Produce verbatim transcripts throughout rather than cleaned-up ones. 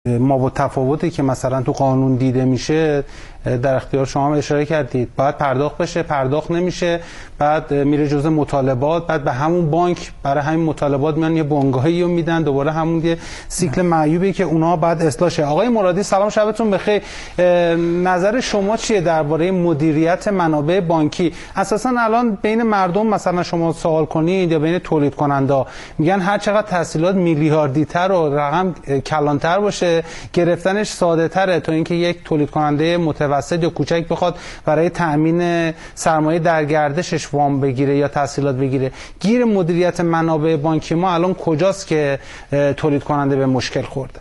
ما و تفاوتی که مثلا تو قانون دیده میشه در اختیار شما هم اشاره کردید. باید پرداخت بشه، پرداخت نمیشه، بعد میره جزء مطالبات، بعد به همون بانک برای همین مطالبات میان یه بنگاهی رو میدن، دوباره همون یه سیکل معیوبی که اونها بعد اصلاح شه. آقای مرادی سلام، شبتون بخیر. نظر شما چیه درباره مدیریت منابع بانکی؟ اساسا الان بین مردم مثلا شما سوال کنید یا بین تولید کننده میگن هر چقدر تحصیلات میلیاردی تر و رقم کلانتر باشه گرفتنش ساده تره تا اینکه یک تولید کننده متوسط یا کوچک بخواد برای تأمین سرمایه در گردشش وام بگیره یا تحصیلات بگیره. گیر مدیریت منابع بانکی ما الان کجاست که تولید کننده به مشکل خورده؟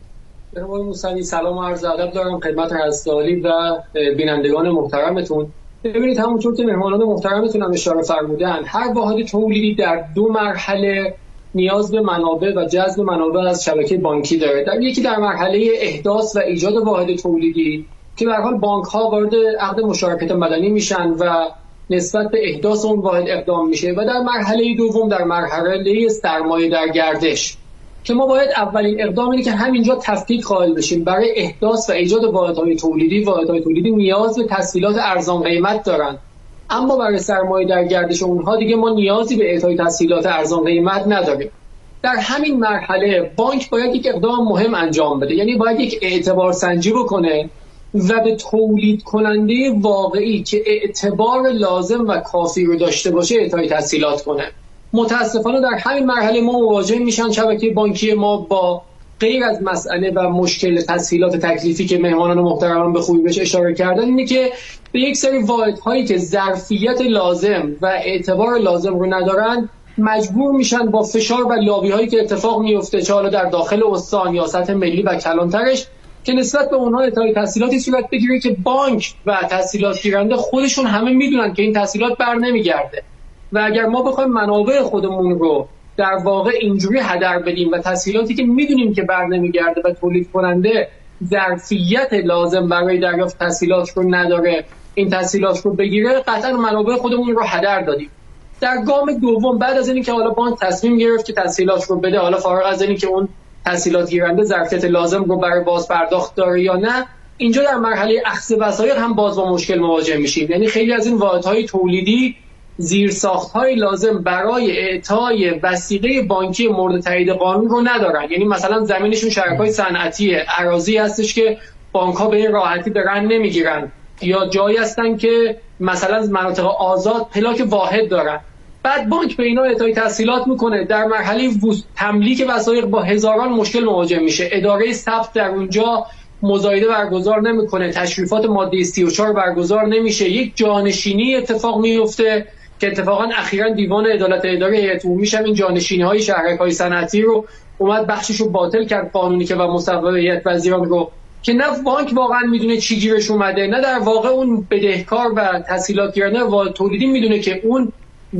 آقای موسوی سلام و عرض ادب دارم خدمت رستگاری و بینندگان محترمتون. ببینید همونطور که مهمانان محترمتون هم اشاره فرمودن، هر واحد تولیدی در دو مرحله نیاز به منابع و جذب منابع از شبکه بانکی داره. در یکی در مرحله احداث و ایجاد واحد تولیدی که به هر حال بانک ها وارد عقد مشارکت مدنی میشن و نسبت به احداث اون واحد اقدام میشه، و در مرحله دوم در مرحله سرمایه در گردش که ما باید اولین اقدام اینه که همینجا تفکیک قائل بشیم. برای احداث و ایجاد واحدهای تولیدی واحدهای تولیدی نیاز به تسهیلات ارزان قیمت دارن، اما برای سرمایه در گردش اونها دیگه ما نیازی به اعطای تسهیلات ارزان قیمت نداریم. در همین مرحله بانک باید یک اقدام مهم انجام بده، یعنی باید یک اعتبار سنجی بکنه و به تولید کننده واقعی که اعتبار لازم و کافی رو داشته باشه اعطای تسهیلات کنه. متاسفانه در همین مرحله ما مواجه میشن شبکه بانکی ما با غیر از مسئله و مشکل تسهیلات تکلیفی که مهمانان محترم به خوبی بهش اشاره کردن، اینه که به یک سری واحدهایی که ظرفیت لازم و اعتبار لازم رو ندارن مجبور میشن با فشار و لابی هایی که اتفاق میفته چه حالا در داخل استان یا سطح ملی و کلانترش که نسبت به اونها اعطای تسهیلاتی صورت بگیره که بانک و تسهیلات گیرنده خودشون همه میدونن که این تسهیلات بر نمیگرده، و اگر ما بخوایم منابع خودمون رو در واقع اینجوری هدر بدیم و تسهیلاتی که میدونیم که بر نمیگرده و تولید کننده ظرفیت لازم برای دریافت تسهیلات رو نداره این تسهیلات رو بگیره، قطعا منابع خودمون رو هدر دادیم. در گام دوم بعد از اینکه حالا بانک تصمیم گرفت که تسهیلات رو بده، حالا فارغ از اینکه اون تسهیلات گیرنده ظرفیت لازم رو برای باز پرداخت داره یا نه، اینجا در مرحله اخذ وسایل هم باز با مشکل مواجه میشیم. یعنی خیلی از این واحدهای تولیدی زیرساخت‌های لازم برای اعطای وثیقه بانکی مورد تایید قانون رو ندارن. یعنی مثلا زمینشون شرکای صنعتیه، اراضی هستش که بانک‌ها به این راحتی به رند نمیگیرن، یا جایی هستن که مثلا مناطق آزاد پلاک واحد دارن. بعد بانک به اینا اعطای تسهیلات میکنه، در مرحله تملیک وثایق با هزاران مشکل مواجه میشه. اداره ثبت در اونجا مزایده برگزار نمیکنه، تشریفات ماده سی و چهار برگزار نمیشه، یک جانشینی اتفاق میفته که اتفاقا اخیراً دیوان عدالت اداری هیئت عمومیش هم این جانشینی‌های شهرک‌های صنعتی رو اومد بخشش رو باطل کرد، قانونی که و مصوبه هیئت وزیران رو، که نه بانک واقعا میدونه چی گیرش اومده، نه در واقع اون بدهکار و تسهیلات گیرنده و تولیدی میدونه که اون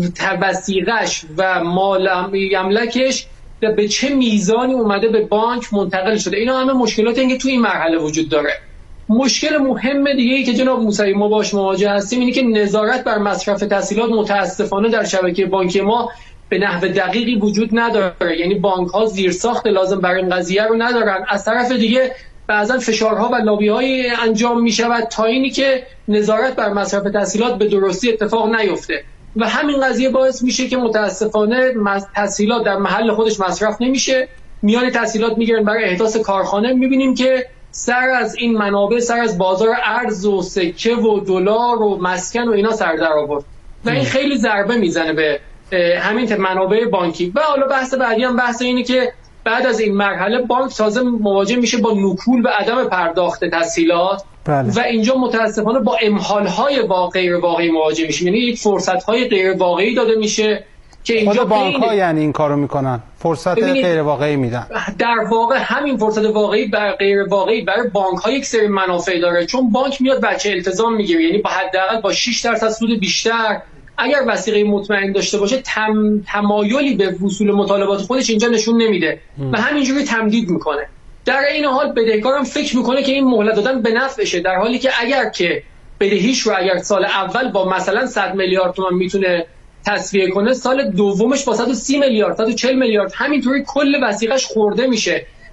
وثیقه‌اش و مال املاکش به چه میزانی اومده به بانک منتقل شده. اینا همه مشکلاتی که تو این مرحله وجود داره. مشکل مهم دیگه ای که جناب موسوی ما باش مواجه هستیم اینه که نظارت بر مصرف تسهیلات متاسفانه در شبکه بانکی ما به نحو دقیقی وجود نداره. یعنی بانک ها زیرساخت لازم برای این قضیه رو ندارن. از طرف دیگه بعضا فشارها و لابی‌های انجام می شود تا اینی که نظارت بر مصرف تسهیلات به درستی اتفاق نیفته، و همین قضیه باعث میشه که متاسفانه تسهیلات در محل خودش مصرف نمیشه. میان تسهیلات میگیرن برای احداث کارخانه، میبینیم که سر از این منابع، سر از بازار ارز و سکه و دلار و مسکن و اینا سر در آورد، و این خیلی ضربه میزنه به همین منابع بانکی. و حالا بحث بعدی هم بحث اینه که بعد از این مرحله بانک تازه مواجه میشه با نکول و عدم پرداخت تسهیلات. بله. و اینجا متاسفانه با امحال‌های غیر واقعی مواجه میشیم. یعنی یک فرصت‌های غیر واقعی داده میشه که اینجا بانک‌ها یعنی این کارو میکنن، فرصت غیر واقعی میدن. در واقع همین فرصت واقعی بر غیر واقعی برای بانک‌ها یک سری منافع داره، چون بانک میاد بچه التزام میگیره، یعنی با حداقل با شش درصد سود بیشتر اگر وثیقه مطمئن داشته باشه تم... تمایلی به وصول مطالبات خودش اینجا نشون نمیده و همینجوری تمدید میکنه. در این حال بدهکارم فکر میکنه که این مهلت دادن به نفعشه، در حالی که اگر که بدهیش رو اگر سال اول با مثلا صد میلیارد تومان میتونه تسویه کنه، سال دومش با صد و سی میلیارد صد و چهل میلیارد همینطوری کل وثیقش خورده میشه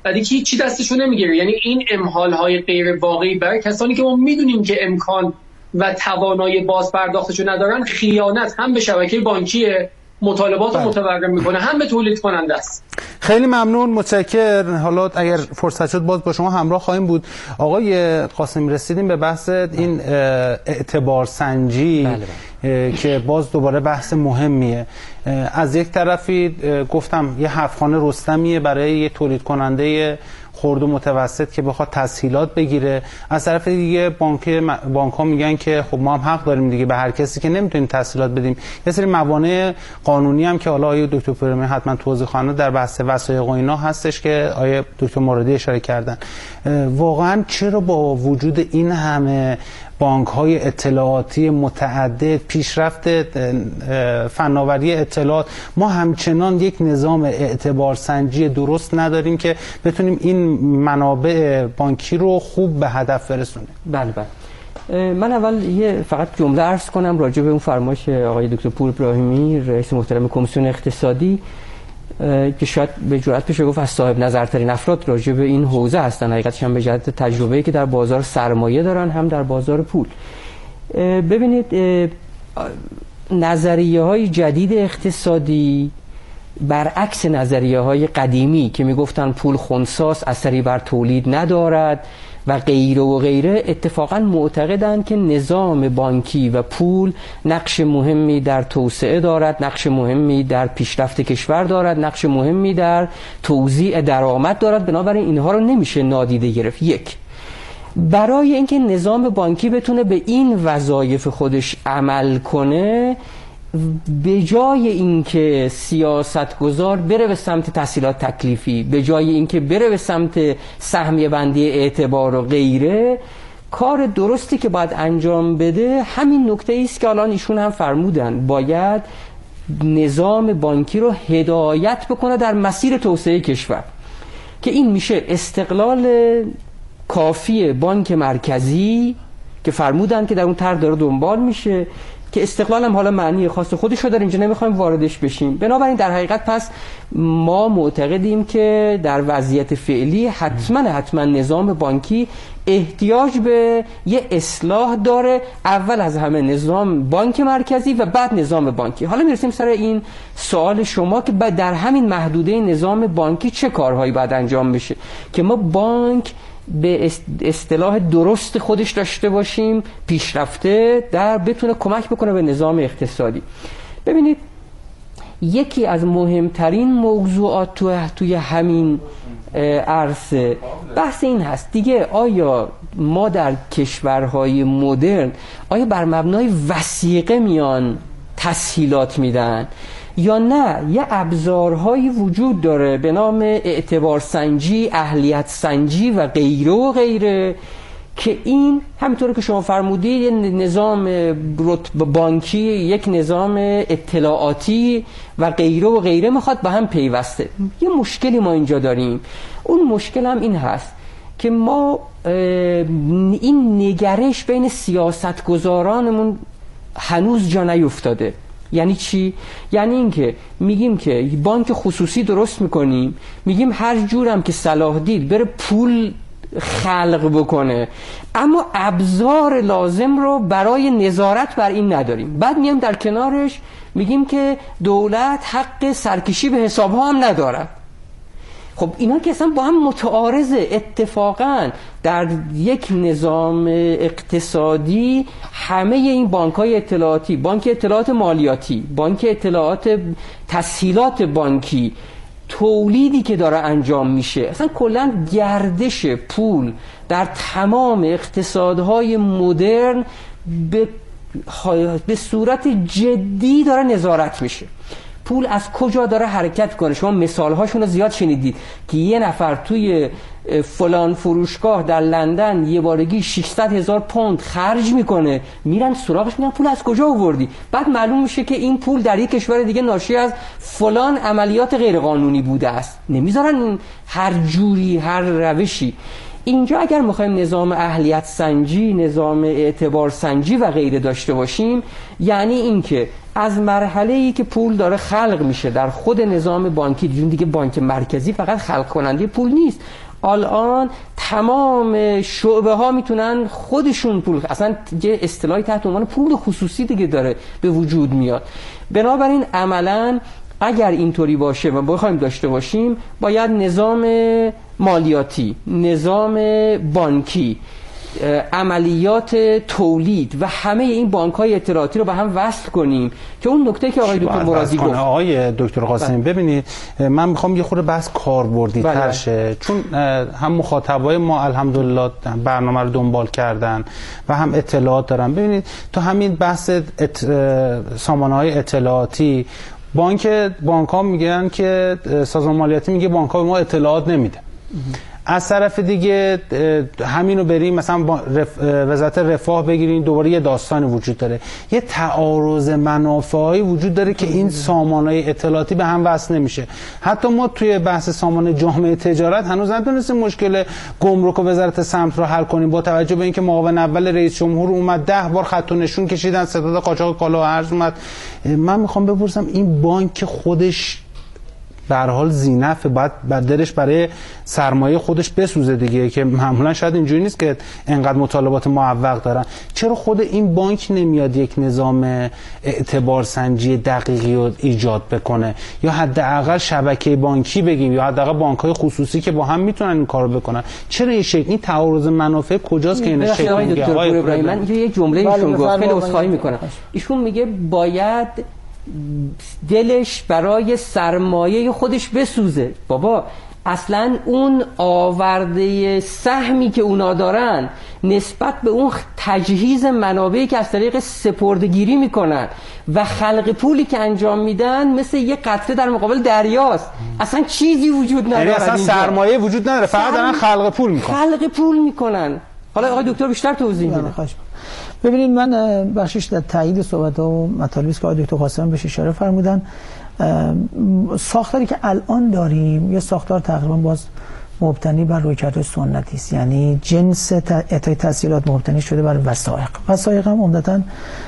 بعد کی چی دستشو نمیگیره. یعنی این امهال های غیر واقعی برای کسانی که ما میدونیم که امکان و توانایی باز پرداختشو ندارن، خیانت هم به شبکه بانکی مطالبات رو متورم میکنه، هم به تولید کننده است. خیلی ممنون، متشکرم. حالا اگر فرصت شد باز با شما همراه خواهیم بود. آقای قاسمی، رسیدیم به بحث این اعتبار سنجی. بله بله. که باز دوباره بحث مهمیه. از یک طرفی گفتم یه هفت‌خانه رستمیه برای یه تولید کننده خرد و متوسط که بخواد تسهیلات بگیره. از طرف دیگه بانک بانک ها میگن که خب ما هم حق داریم دیگه به هر کسی که نمیتونیم تسهیلات بدیم. یه سری موانع قانونی هم که حالا آیه دکتر پورمی حتما توضیح خواهند در بحث وثایق و اینا هستش که آیه دکتر مرادی اشاره کردن. واقعا چرا با وجود این همه بانک های اطلاعاتی متعدد، پیشرفت فناوری اطلاعات، ما همچنان یک نظام اعتبار سنجی درست نداریم که بتونیم این منابع بانکی رو خوب به هدف برسونیم؟ بله بله. من اول یه فقط جمله عرض کنم راجع به اون فرمایش آقای دکتر پور ابراهیمی، رئیس محترم کمیسیون اقتصادی، که شاید به جرئت بشه گفت از صاحب نظرترین افراد راجع به این حوزه هستن. حقیقتش هم به جهت تجربه‌ای که در بازار سرمایه دارن هم در بازار پول. ببینید نظریه‌های جدید اقتصادی برعکس نظریه‌های قدیمی که میگفتن پول خنثی‌است، اثری بر تولید ندارد و غیره و غیره، اتفاقا معتقدند که نظام بانکی و پول نقش مهمی در توسعه دارد، نقش مهمی در پیشرفت کشور دارد، نقش مهمی در توزیع درآمد دارد. بنابراین اینها رو نمیشه نادیده گرفت. یک، برای اینکه نظام بانکی بتونه به این وظایف خودش عمل کنه، به جای اینکه سیاستگزار بره به سمت تسهیلات تکلیفی، به جای اینکه بره به سمت سهمیه بندی اعتبار و غیره، کار درستی که باید انجام بده همین نکته ایست که الان ایشون هم فرمودن، باید نظام بانکی رو هدایت بکنه در مسیر توسعه کشور، که این میشه استقلال کافی بانک مرکزی که فرمودن که در اون طرح داره دنبال میشه، که استقلال هم حالا معنی خاص خودش رو داره، اینجا نمیخوایم واردش بشیم. بنابراین در حقیقت پس ما معتقدیم که در وضعیت فعلی حتما حتما نظام بانکی احتیاج به یه اصلاح داره، اول از همه نظام بانک مرکزی و بعد نظام بانکی. حالا میرسیم سر این سوال شما که در همین محدوده نظام بانکی چه کارهایی باید انجام بشه که ما بانک به اصطلاح درست خودش داشته باشیم، پیشرفته در بتونه کمک بکنه به نظام اقتصادی. ببینید یکی از مهمترین موضوعات تو توی همین عرصه بحث این هست دیگه، آیا ما در کشورهای مدرن آیا بر مبنای وثیقه میان تسهیلات میدن یا نه یه ابزارهایی وجود داره به نام اعتبار سنجی، اهلیت سنجی و غیره و غیره، که این همینطور که شما فرمودید یه نظام بانکی، یک نظام اطلاعاتی و غیره و غیره میخواد به هم پیوسته. یه مشکلی ما اینجا داریم، اون مشکل هم این هست که ما این نگرش بین سیاستگزارانمون هنوز جا نیفتاده. یعنی چی؟ یعنی اینکه میگیم که بانک خصوصی درست میکنیم، میگیم هر جورم که صلاح دید بره پول خلق بکنه، اما ابزار لازم رو برای نظارت بر این نداریم. بعد میام در کنارش میگیم که دولت حق سرکشی به حسابها هم نداره. خب اینا که اصلا با هم متعارضه. اتفاقا در یک نظام اقتصادی همه این بانک‌های اطلاعاتی، بانک اطلاعات مالیاتی، بانک اطلاعات تسهیلات بانکی، تولیدی که داره انجام میشه، اصلا کلا گردش پول در تمام اقتصادهای مدرن به به صورت جدی داره نظارت میشه. پول از کجا داره حرکت کنه؟ شما مثالهاشون رو زیاد شنیدید که یه نفر توی فلان فروشگاه در لندن یه بارگی ششصد هزار پوند خرج میکنه، میرن سراغش میگن پول از کجا آوردی؟ بعد معلوم میشه که این پول در یک کشور دیگه ناشی از فلان عملیات غیرقانونی بوده است. نمیذارن هر جوری هر روشی. اینجا اگر میخوایم نظام اهلیت سنجی، نظام اعتبار سنجی و غیره داشته باشیم، یعنی اینکه از مرحله‌ای که پول داره خلق میشه در خود نظام بانکی، دیگه بانک مرکزی فقط خلق کننده پول نیست، الان تمام شعبه ها میتونن خودشون پول، اصلا یه اصطلاحی تحت عنوان پول خصوصی دیگه داره به وجود میاد. بنابراین عملاً اگر اینطوری باشه و بخوایم داشته باشیم، باید نظام مالیاتی، نظام بانکی، عملیات تولید و همه این بانک‌های اطلاعاتی رو به هم وصل کنیم که اون نکته که آقای دکتر مرادی گفت. آقای دکتر قاسمی ببینید، من میخوام یه خورده بحث کاربردی تر شه، چون هم مخاطبای ما الحمدلله برنامه رو دنبال کردن و هم اطلاعات دارن. ببینید تو همین بحث ات... سامانه‌های اطلاعاتی، بانک بانک ها میگن که سازمان مالیاتی میگه بانک ها به ما اطلاعات نمیده. از طرف دیگه همینو بریم مثلا رف... وزارت رفاه بگیرین، دوباره یه داستانی وجود داره، یه تعارض منافعی وجود داره که این سامانهای اطلاعاتی به هم وصل نمیشه. حتی ما توی بحث سامان جامعه تجارت هنوز نتونستیم مشکل گمرک و وزارت سمت رو حل کنیم، با توجه به اینکه معاون اول رئیس جمهور اومد ده بار خط و نشون کشیدن، ستاد قاچاق کالا و ارز اومد. من میخوام بپرسم این بانک خودش به هر حال ذینفع، باید دلش برای سرمایه خودش بسوزه دیگه، که معمولا شاید اینجوری نیست که انقدر مطالبات معوق دارن. چرا خود این بانک نمیاد یک نظام اعتبار سنجی دقیقی رو ایجاد بکنه، یا حداقل شبکه بانکی بگیم، یا حداقل بانک‌های خصوصی که با هم میتونن این کارو بکنن؟ چرا این شکل این تعارض منافع کجاست که این شکل میگه؟ آقای ابراهیم، من یک جمله ایشون گفت، خیلی عذرخواهی میکنم، ایشون میگه باید دلش برای سرمایه خودش بسوزه. بابا اصلا اون آورده سهمی که اونا دارن نسبت به اون تجهیز منابعی که از طریق سپردگیری میکنن و خلق پولی که انجام میدن مثل یه قطره در مقابل دریاست. اصلا چیزی وجود نداره، اصلا سرمایه وجود نداره، فقط دارن خلق پول میکنن خلق پول میکنن. حالا آقای دکتر بیشتر توضیح میده. ببینید، من بخشش در تایید صحبت ها و مطالبی که آقای دکتر قاسمی بهش اشاره فرمودن، ساختاری که الان داریم یه ساختار تقریبا باز مبتنی بر رویکردهای سنتی است، یعنی جنس اعطای تسهیلات مبتنی شده بر وثایق. وثایق هم عمدتاً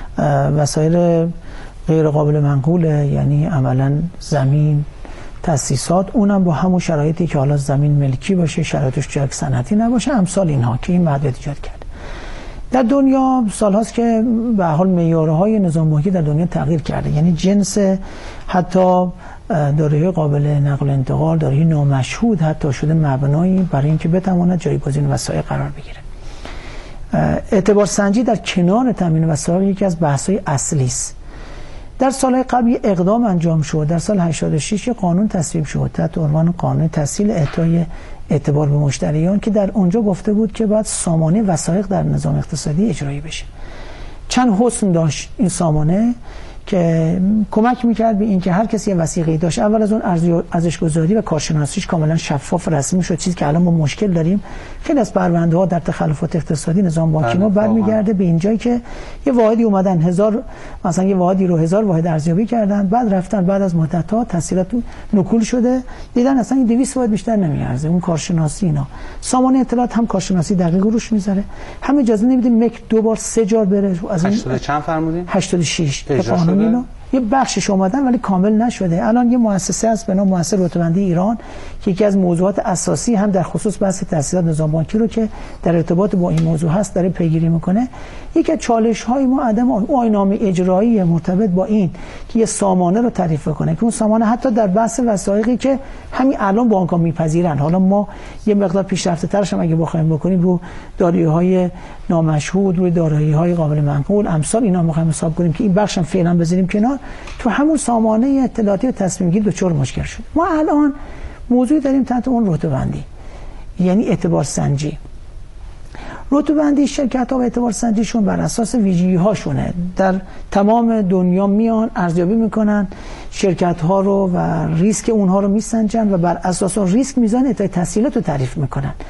وسایل غیر قابل منقوله، یعنی عملاً زمین، تأسیسات، اونم با همون شرایطی که حالا زمین ملکی باشه، شرایطش جاک صنعتی نباشه، امثال اینها که این محدودیت ایجاد کرد. در دنیا سالهاست که به حال معیارهای نظام بانکی در دنیا تغییر کرده، یعنی جنس حتی دارایی قابل نقل و انتقال، دارایی نامشهود حتی شده مبنایی برای اینکه بتواند جایگزین وثایق قرار بگیره. اعتبار سنجی در کنار تامین وثایق یکی از بحث‌های اصلی است. در سالهای قبل اقدام انجام شد. در سال هشتاد و شش قانون تصویب شد تحت عنوان قانون تسهیل اعطای اعتبار به مشتریان که در اونجا گفته بود که باید سامانه وثایق در نظام اقتصادی اجرایی بشه. چند حسن داشت این سامانه که کمک میکرد به این که هر کسی وثیقه‌ای داشت، اول از اون ارزش‌گذاری و کارشناسیش کاملا شفاف و رسمی شد، چیزی که الان ما مشکل داریم. خیلی از پرونده‌ها در تخلفات اقتصادی نظام بانکی ما برمیگرده به اینجایی که یه واحدی اومدن هزار مثلا یه واحدی رو هزار واحد ارزیابی کردن، بعد رفتن بعد از مدت‌ها تسهیلات نکول شده، دیدن اصلا این دویست واحد بیشتر نمیارزه. اون کارشناسی اینا، سامانه اطلاعات هم کارشناسی دقیق روش میذاره، هم اجازه نمیده مک دو بار سه جار بره. از این هشتاد چند فرمودین؟ هشتاد و شش قانون اینو یه بخشش اومدن ولی کامل نشده. الان یه مؤسسه هست به نام مؤسسه رتبه‌بندی ایران که یکی از موضوعات اساسی هم در خصوص بحث تسهیلات نظام بانکی رو که در ارتباط با این موضوع هست داره پیگیری میکنه. یکی از چالش‌های ما عدم آیین‌نامه اجرایی مرتبط با این که یه سامانه رو تعریف کنه که اون سامانه حتی در بحث وثایقی که همین الان بانک‌ها میپذیرن، حالا ما یه مقدار پیشرفته‌ترش هم اگه بخوایم بکنیم رو دارایی‌های نامشهود، روی دارایی‌های قابل منقول، امثال اینا می‌خوایم حساب کنیم که این بخش هم فعلا بذاریم کنار، تو همون سامانه اطلاعاتی و تصمیم گیری دچار مشکل شد. ما الان موضوعی داریم تحت اون رتبه‌بندی، یعنی اعتبار سنجی. رتبه‌بندی شرکت‌ها و اعتبار سنجیشون بر اساس ویژگی‌هاشونه. در تمام دنیا میان ارزیابی میکنن شرکت‌ها رو و ریسک اونها رو میسنجن و بر اساس اون ریسک میزان اعطای تسهیلات رو تعریف میکنن.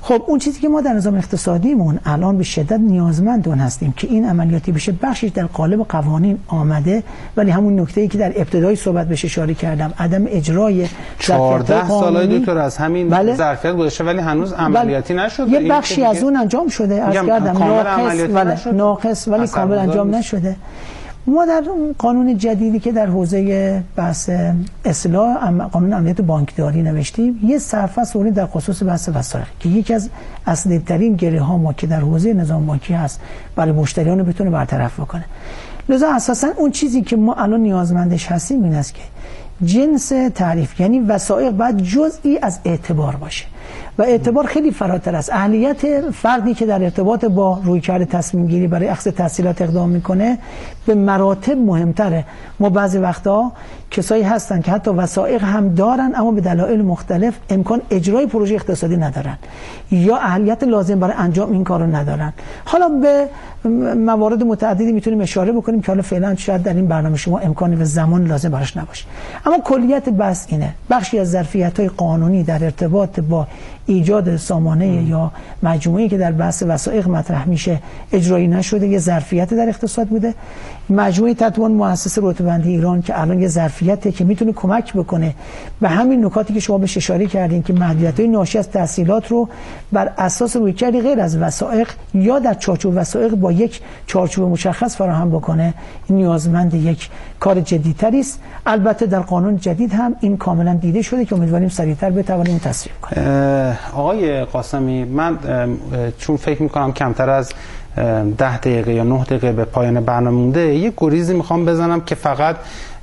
خب اون چیزی که ما در نظام اقتصادیمون الان به شدت نیازمند اون هستیم که این عملیاتی بشه، بخشش در قالب قوانین آمده، ولی همون نکته‌ای که در ابتدای صحبت بهش اشاره کردم، عدم اجرای چهارده سال دکتر از همین بله؟ ظرفیت گذشته ولی هنوز عملیاتی بله؟ نشده. یه بخشی از اون انجام شده، از کردم ناقص ولی ناقص ولی کامل انجام نشده. ما در قانون جدیدی که در حوزه بحث اصلاح قانون امنیت بانکداری نوشتیم، یه صفحه سوری در خصوص بحث وثایق که یکی از اصلی‌ترین گره ها ما که در حوزه نظام بانکی هست برای مشتریان رو بتونه برطرف بکنه. لذا اساسا اون چیزی که ما الان نیازمندش هستیم این است که جنس تعریف، یعنی وثایق باید جزئی از اعتبار باشه و اعتبار خیلی فراتر است. اهلیت فردی که در ارتباط با رویکرد تصمیم گیری برای اخذ تسهیلات اقدام میکنه به مراتب مهمتره. ما بعضی وقتا کسایی هستن که حتی وثایق هم دارن اما به دلایل مختلف امکان اجرای پروژه اقتصادی ندارن یا اهلیت لازم برای انجام این کارو ندارن. حالا به موارد متعددی میتونیم اشاره بکنیم که حالا فعلا شاید در این برنامه شما امکانی و زمان لازم براش نباشه، اما کلیت بحث اینه بخشی از ظرفیت‌های قانونی در ارتباط با ایجاد سامانه ام. یا مجموعه‌ای که در بحث وثایق مطرح میشه اجرایی نشده، یه ظرفیت در اقتصاد بوده. مجموعه تطوان مؤسسه رتبه‌بندی ایران که الان یه ظرفیته که میتونه کمک بکنه به همین نکاتی که شما بهش اشاره کردین که محدودیت‌های ناشی از تحصیلات رو بر اساس رویکردی غیر از وثایق یا در چارچوب وثایق با یک چارچوب مشخص فراهم بکنه، این نیازمند یک کار جدی‌تری است. البته در قانون جدید هم این کاملا دیده شده که امیدواریم سریعتر بتوانیم تصویب کنیم. آقای قاسمی، من چون فکر می‌کنم کمتر از ده دقیقه یا نه دقیقه به پایان برنامه مونده، یه گریزی میخوام بزنم که فقط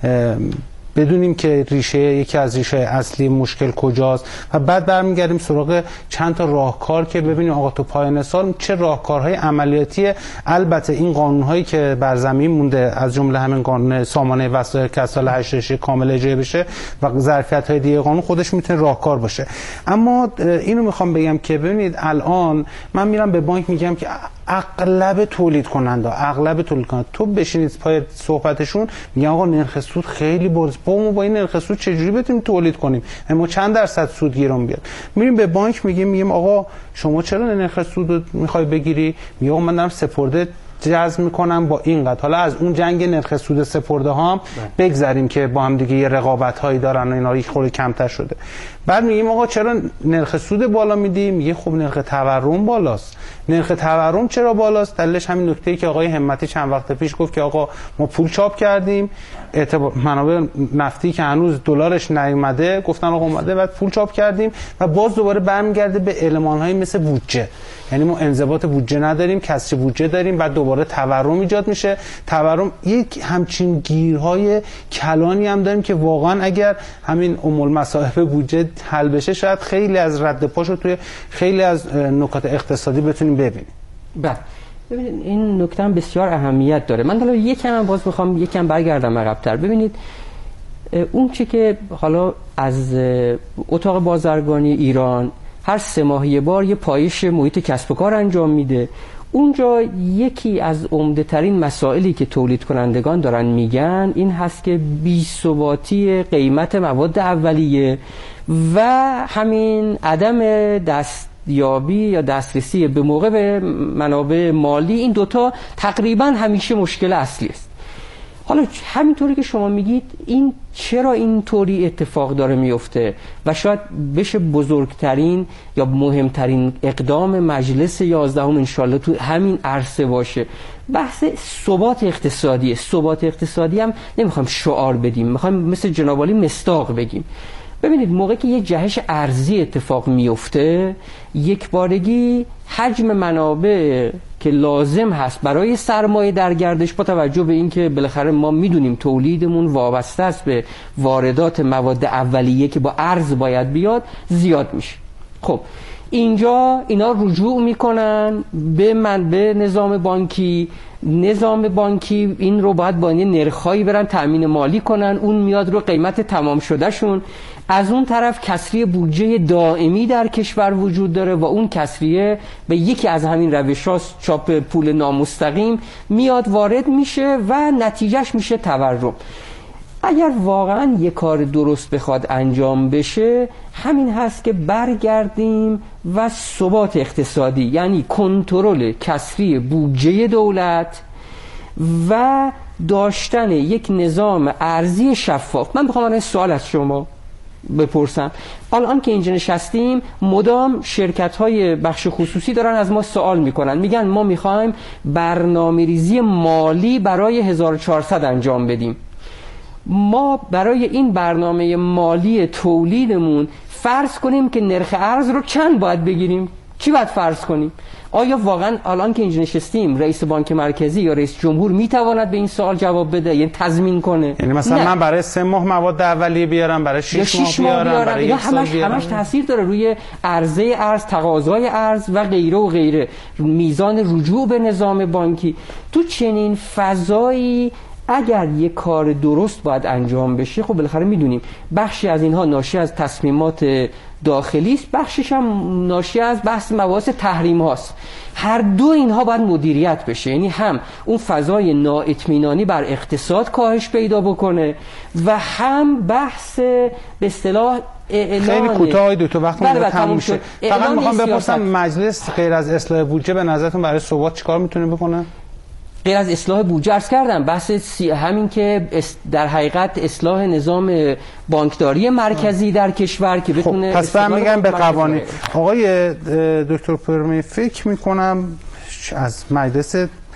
بدونیم که ریشه یکی از ریشه اصلی مشکل کجاست و بعد برمیگردیم سراغ چند تا راهکار که ببینیم آقا تو پایان سال چه راهکارهای عملیاتی، البته این قانون‌هایی که بر زمین مونده از جمله همین قانون سامانه وثایق که سال هشتاد کامل اجرا بشه و ظرفیت‌های دیگه قانون خودش میتونه راهکار باشه. اما اینو میخوام بگم که ببینید الان من میرم به بانک میگم که اغلب تولید کننده اغلب تولید کننده تو بشینید پای صحبتشون میگن آقا نرخ سود خیلی باز، با ما با این نرخ سود چجوری بتونیم تولید کنیم، ما چند درصد سود گیرون بیاد. میریم به بانک میگیم میگیم آقا شما چرا نرخ سود رو میخوای بگیری؟ میگه آقا من دارم سپرده جذب میکنم با این قد. حالا از اون جنگ نرخ سود سپرده ها هم بگذریم که با هم دیگه یه رقابت هایی دارن و اینا یک خورده کمتر شده. بعد میگیم آقا چرا نرخ سود بالا میدی؟ میگه خب نرخ تورم بالاست. نرخ تورم چرا بالاست؟ دلیلش همین نکته‌ای که آقای همتی چند وقت پیش گفت که آقا ما پول چاپ کردیم، اعتبار منابع نفتی که هنوز دلارش نیومده گفتن آقا اومده، بعد پول چاپ کردیم و باز دوباره برمیگرده به المان‌های مثل بودجه. یعنی ما انضباط بودجه نداریم، کسری بودجه داریم، بعد دوباره تورم ایجاد میشه. تورم یک همچین گیرهای کلانی هم داریم که واقعا اگر همین ام المصائب بودجه حل بشه شاید خیلی از رد پاشو توی خیلی از نکات اقتصادی بتونیم ببینیم. بله ببینید این نکته هم بسیار اهمیت داره. من حالا یکم هم باز میخوام یکم برگردم عقب‌تر. ببینید اون چی که حالا از اتاق بازرگانی ایران هر سه ماه یه بار یه پایش محیط کسب و کار انجام میده، اونجا یکی از عمده ترین مسائلی که تولید کنندگان دارن میگن این هست که بی‌ثباتی قیمت مواد اولیه و همین عدم دستیابی یا دسترسی به موقع به منابع مالی، این دوتا تقریبا همیشه مشکل اصلی است. حالا همینطوری که شما میگید این چرا اینطوری اتفاق داره میفته و شاید بشه بزرگترین یا مهمترین اقدام مجلس یازدهم انشالله تو همین عرصه باشه، بحث ثبات اقتصادی. ثبات اقتصادی هم نمیخوایم شعار بدیم، میخوایم مثل جناب عالی مصداق بگیم. ببینید موقعی که یه جهش ارزی اتفاق میفته، یک بارگی حجم منابع که لازم هست برای سرمایه در گردش با توجه به اینکه بالاخره ما میدونیم تولیدمون وابسته است به واردات مواد اولیه که با ارز باید بیاد، زیاد میشه. خب اینجا اینا رجوع میکنن به من به نظام بانکی. نظام بانکی این رو باید با این نرخایی برن تأمین مالی کنن، اون میاد رو قیمت تمام شده شون. از اون طرف کسری بودجه دائمی در کشور وجود داره و اون کسریه به یکی از همین روش‌ها چاپ پول نامستقیم میاد وارد میشه و نتیجهش میشه تورم. اگر واقعا یک کار درست بخواد انجام بشه، همین هست که برگردیم و ثبات اقتصادی، یعنی کنترل کسری بودجه دولت و داشتن یک نظام ارزی شفاف. من بخوام این سوال از شما بپرسم، الان که اینجا نشستیم مدام شرکت‌های بخش خصوصی دارن از ما سوال میکنن، میگن ما میخوایم برنامه‌ریزی مالی برای هزار و چهارصد انجام بدیم. ما برای این برنامه مالی تولیدمون فرض کنیم که نرخ ارز رو چند باید بگیریم؟ چی باید فرض کنیم؟ آیا واقعا الان که اینجا نشستیم رئیس بانک مرکزی یا رئیس جمهور میتواند به این سوال جواب بده، یعنی تضمین کنه؟ یعنی مثلا نه. من برای سه ماه مواد اولیه بیارم، برای شش ماه بیارم, بیارم برای یک سال همش بیارم. همش تاثیر داره روی عرضه ارز، تقاضای ارز و غیره و غیره، میزان رجوع به نظام بانکی. تو چنین فضایی اگر یک کار درست باید انجام بشه، خب بالاخره میدونیم بخشی از اینها ناشی از تصمیمات داخلی است، بخشش هم ناشی از بحث مباحث تحریم هاست. هر دو اینها باید مدیریت بشه، یعنی هم اون فضای نااطمینانی بر اقتصاد کاهش پیدا بکنه و هم بحث به اصطلاح خیلی کوتاه دو تا وقت بله تموم شد. فقط میخوام بپرسم مجلس غیر از اصلاح بودجه به نظرتون برای ثبات چیکار میتونه بکنه؟ غیر از اصلاح بودجه عرض کردم بحث سی... همین که در حقیقت اصلاح نظام بانکداری مرکزی در کشور که بتونه خب پس فهم میگم به قوانین. آقای دکتر پرمی فکر میکنم از مجلس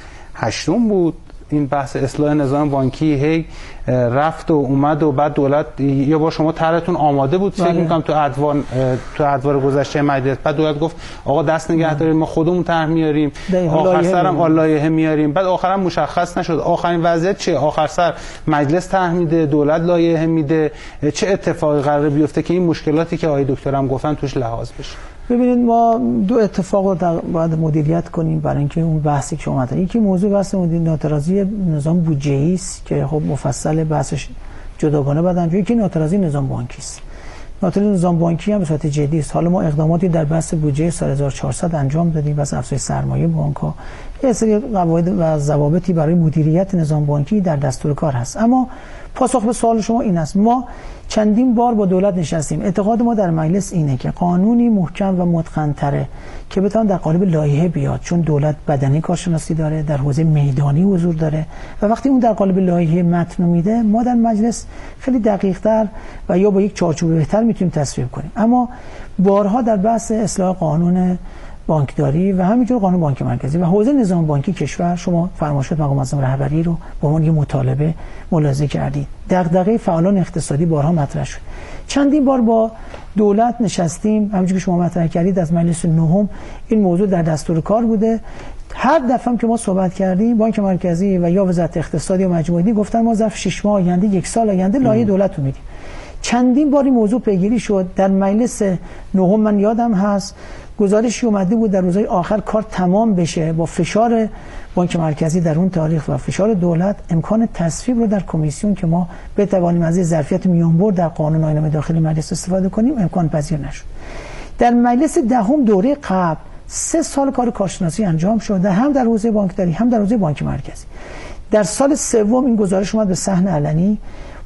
هشتم بود این بحث اصلاح نظام بانکی هی رفت و اومد و بعد دولت یا با شما طرحتون آماده بود فکر میکنم تو ادوار تو ادوار گذشته مجلس، بعد دولت گفت آقا دست نگه داریم ما خودمون طرح میاریم، آخر سرم لایحه میاریم، بعد آخرام مشخص نشد آخرین وضعیت چه، آخر سر مجلس طرح میده دولت لایحه میده، چه اتفاقی قراره بیفته که این مشکلاتی که آقای دکترم گفتن توش لحاظ بشه؟ ببینید ما دو اتفاق رو باید مدیریت کنیم برای اینکه اون بحثی که شما مطرح، یکی موضوع بحث ناترازی نظام بودجه‌ای است که خب مفصل بحثش جداگانه بعد انجام، یکی ناترازی نظام بانکی است. ناترازی نظام بانکی هم به صورت جدی است. حالا ما اقداماتی در بحث بودجه سال هزار و چهارصد انجام دادیم، بحث افزایش سرمایه بانک‌ها، یه سری قواعد و ضوابطی برای مدیریت نظام بانکی در دستور کار هست. اما پاسخ به سوال شما این است، ما چندین بار با دولت نشستیم، اعتقاد ما در مجلس اینه که قانونی محکم و متقن‌تره که بتونه در قالب لایحه بیاد، چون دولت بدنه کارشناسی داره، در حوزه میدانی حضور داره و وقتی اون در قالب لایحه متن میده ما در مجلس خیلی دقیق‌تر و یا با یک چارچوب بهتر میتونیم تصویب کنیم. اما بارها در بحث اصلاح قانون بانکداری و همینجور قانون بانک مرکزی و حوزه نظام بانکی کشور شما فرمایشات مقام معظم رهبری رو به عنوان یک مطالبه ملاحظه کردید. دغدغه فعالان اقتصادی بارها مطرح شد. چندین بار با دولت نشستیم، همونجوری که شما مطرح کردید از مجلس نهم این موضوع در دستور کار بوده. هر دفعه که ما صحبت کردیم بانک مرکزی و یا وزارت اقتصادی و مجموعی گفتن ما ظرف شش ماه آینده یک سال آینده لایحه دولت رو میدیم. چندین بار این موضوع پیگیری شد. در مجلس نهم من یادم هست گزارشی اومده بود در روزهای آخر کار تمام بشه، با فشار بانک مرکزی در اون تاریخ و فشار دولت امکان تصویب رو در کمیسیون که ما بتوانیم از ظرفیت میانبر در قانون آیین داخلی مجلس استفاده کنیم امکان پذیر نشد. در مجلس دهم دوره قبل سه سال کار کارشناسی انجام شد، هم در حوزه بانکداری هم در حوزه بانک مرکزی. در سال سوم این گزارش اومد به صحن علنی،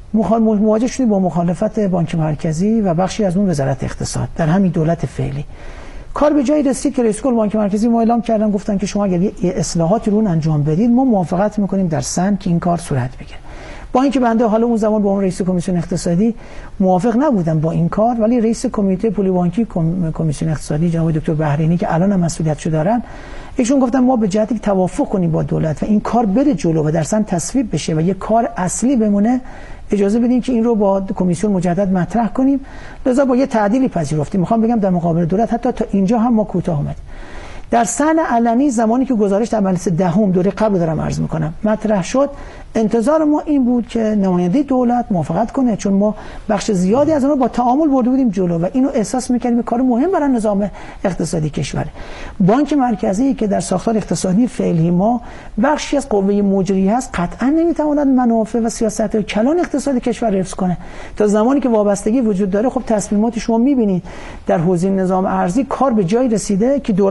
مواجه شدیم با مخالفت بانک مرکزی و بخشی از اون وزارت اقتصاد در همین دولت فعلی. کار به جایی رسید که رئیس کل بانک مرکزی ما اعلام کردن، گفتن که شما اگر یه اصلاحاتی رو انجام بدید ما موافقت میکنیم در سن که این کار صورت بگیره. با اینکه بنده حالا اون زمان با اون رئیس کمیسیون اقتصادی موافق نبودم با این کار، ولی رئیس کمیته پول بانکی کمیسیون اقتصادی جناب دکتر بحرینی که الان هم مسئولیتشو دارن، ایشون گفتن ما به جهتی که توافق کنیم با دولت و این کار بره جلو و در سن تصویب بشه و یه کار اصلی بمونه اجازه بدیم که این رو با کمیسیون مجدد مطرح کنیم. لذا با یه تعدیلی پذیرفتیم. میخوام بگم در مقابل دولت حتی تا اینجا هم ما کوتاه اومدیم. در صحن علنی زمانی که گزارش در مجلس دهم دوره قبل دارم عرض میکنم مطرح شد، انتظار ما این بود که نماینده دولت موافقت کنه، چون ما بخش زیادی از اون رو با تعامل برده بودیم جلو و اینو احساس میکردیم کار مهم برای نظام اقتصادی کشور. بانک مرکزی که در ساختار اقتصادی فعلی ما بخشی از قوه مجریه هست قطعا نمیتواند منافع و سیاست کلان اقتصادی کشور حفظ کنه. تا زمانی که وابستگی وجود داره خب تصمیمات شما میبینید در حوزه نظام ارزی کار به جای رسیده که دولت ما با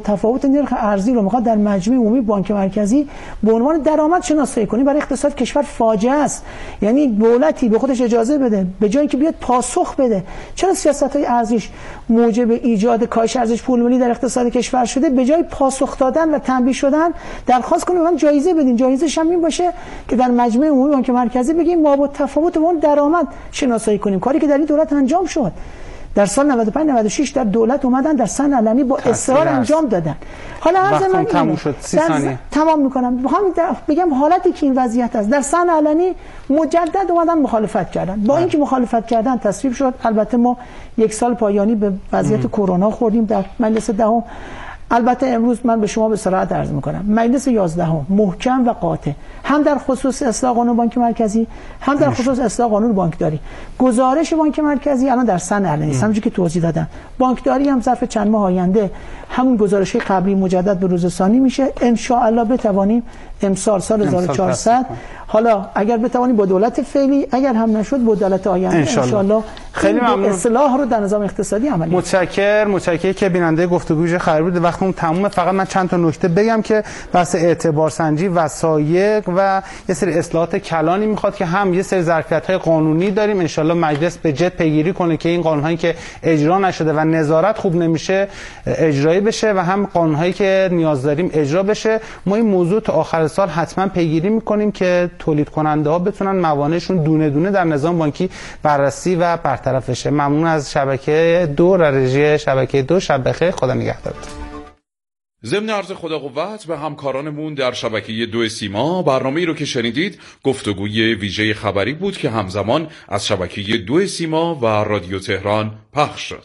تفاوت نرخ ارزی رو میخواد در مجمع عمومی بانک مرکزی به عنوان درآمد شناسایی کنی، برای اقتصاد کشور فاجعه است. یعنی دولتی به خودش اجازه بده به جای اینکه بیاد پاسخ بده چرا سیاست‌های ارزیش موجب ایجاد کاهش ارزش پول ملی در اقتصاد کشور شده، به جای پاسخ دادن و تنبیه شدن درخواست کنه من جایزه بدین. جایزه‌ش هم این باشه که در مجمع عمومی بانک مرکزی بگیم ما با تفاوت اون درآمد شناسایی کنیم، کاری که در این دولت انجام شد. در سال نود و پنج نود و شش در دولت اومدن در سن علنی با اصرار انجام دادن. حالا عرض من تموم شد سی ثانیه تمام میکنم. همین بگم حالتی که این وضعیت است در سن علنی مجدد اومدن مخالفت کردن، با اینکه مخالفت کردن تصویب شد. البته ما یک سال پایانی به وضعیت کرونا خوردیم در مجلس دهم. البته امروز من به شما به صراحت عرض میکنم مجلس یازدهم محکم و قاطع هم در خصوص اصلاح قانون بانک مرکزی هم در خصوص اصلاح قانون بانکداری. گزارش بانک مرکزی الان در سن علنی است، همونجوری که توضیح دادم. بانکداری هم ظرف چند ماه آینده همون گزارش قبلی مجدد به روز ثانی میشه. ان شاء الله بتوانیم امسال سال هزار و چهارصد حالا اگر بتوانیم با دولت فعلی، اگر هم نشد با دولت آینده ان شاء الله خیلی ممنون اصلاح رو در نظام اقتصادی عملی. متشکرم متشکرم که بیننده گفتگوی خبری بود. وقتمون تمومه. فقط من چند تا نکته بگم که بحث اعتبار سنجی وثایق و یه سری اصلاحات کلانی میخواد که هم یه سری ظرفیت‌های قانونی داریم ان شاء الله مجلس به جد پیگیری کنه که این قانون‌هایی که اجرا نشده و نظارت خوب نمیشه اجرایی بشه و هم قانون‌هایی که نیاز داریم اجرا بشه. ما این موضوع تا آخر سال حتما پیگیری میکنیم که تولید کننده ها بتونن موانعشون دونه دونه در نظام بانکی بررسی و برطرف بشه. ممنون از شبکه دو و رژی شبکه دو. شب بخیر، خدا نگهدارتون. ضمن عرض خدا قوت به همکارانمون در شبکه دو سیما، برنامه‌ای رو که شنیدید گفتگوی ویژه خبری بود که همزمان از شبکه دو سیما و رادیو تهران پخش شد.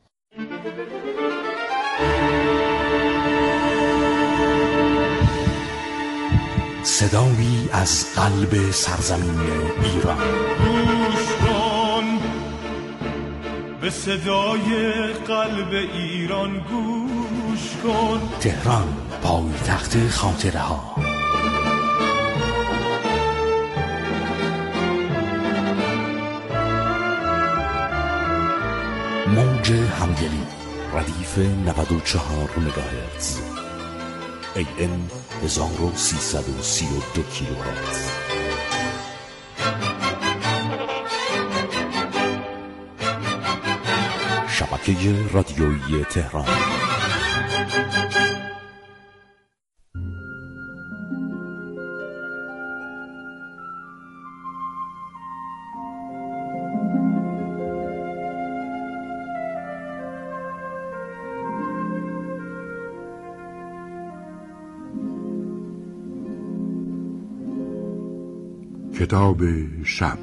صدایی از قلب سرزمین ایران. گوش کن به صدای قلب ایران، گوش کن. تهران، پایتخت خاطره ها. موج همدلی، ردیف نود و چهار مگاهرتز، ای ام هزار و سیصد و سی و دو کیلوهرتز. شبکه رادیویی تهران. کتاب شب.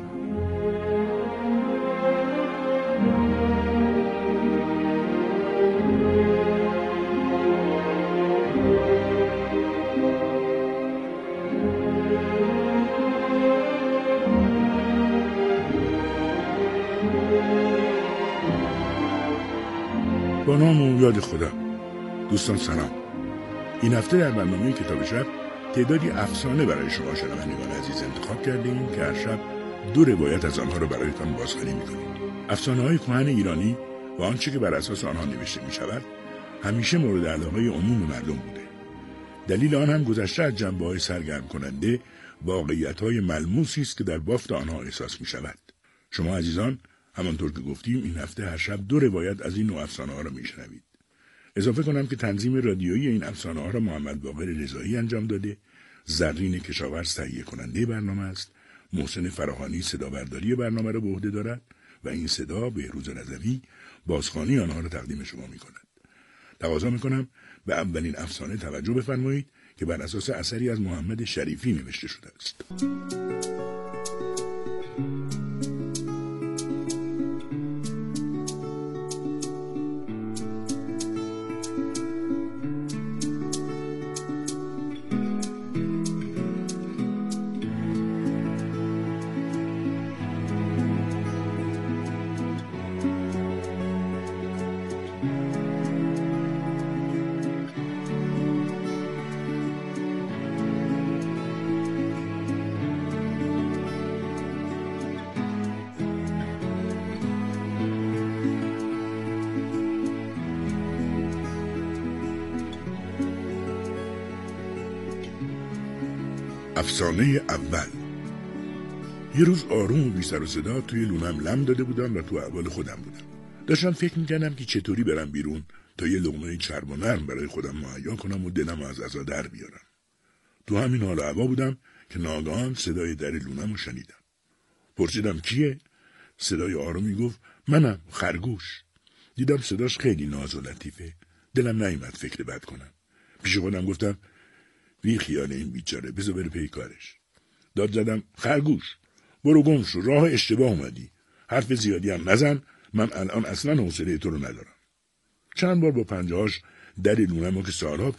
با نام و یاد خدا. دوستان سلام. این هفته در برنامه کتاب شب تعدادی افسانه برای شما شنوندگان عزیز انتخاب کردیم که هر شب دو روایت از آنها را برایتان بازخوانی می‌کنیم. افسانه‌های کهن ایرانی و آنچه که بر اساس آنها نوشته می‌شود همیشه مورد علاقه عموم مردم بوده. دلیل آن هم گذشته از جنبه‌های سرگرم کننده واقعیت‌های ملموسی است که در بافت آنها احساس می‌شود. شما عزیزان همانطور که گفتیم این هفته هر شب دو روایت از این نوع افسانه‌ها را می‌شنوید. اضافه کنم که تنظیم رادیویی این افسانه‌ها را محمد باقر رضایی انجام داده، زرین کشاورز تهیه کننده برنامه است، محسن فراهانی صدابرداری برنامه را به عهده دارد و این صدا بهروز رضوی بازخوانی آنها را تقدیم شما می‌کند. تقاضا می‌کنم به اولین افسانه توجه بفرمایید که بر اساس اثری از محمد شریفی نوشته شده است. افسانه اول. یه روز آروم و بی سر و صدا توی لونم لم داده بودم و تو احوال خودم بودم. داشتم فکر میکردم که چطوری برم بیرون تا یه لقمه چرب و نرم برای خودم مهیا کنم و دلم از عزا در بیارم. تو همین حال و هوا بودم که ناگهان صدای در لونم رو شنیدم. پرسیدم کیه؟ صدای آرومی گفت منم، خرگوش. دیدم صداش خیلی ناز و لطیفه. دلم نیامد فکر بد کنم. پیش خودم گفتم بی خیال این بیچاره، بذار بره پی کارش. داد زدم خرگوش برو گم شو، راه اشتباه اومدی. حرف زیادی هم نزن، من الان اصلا حوصله تو رو ندارم. چند بار با پنجه‌هاش در لونم رو که سالها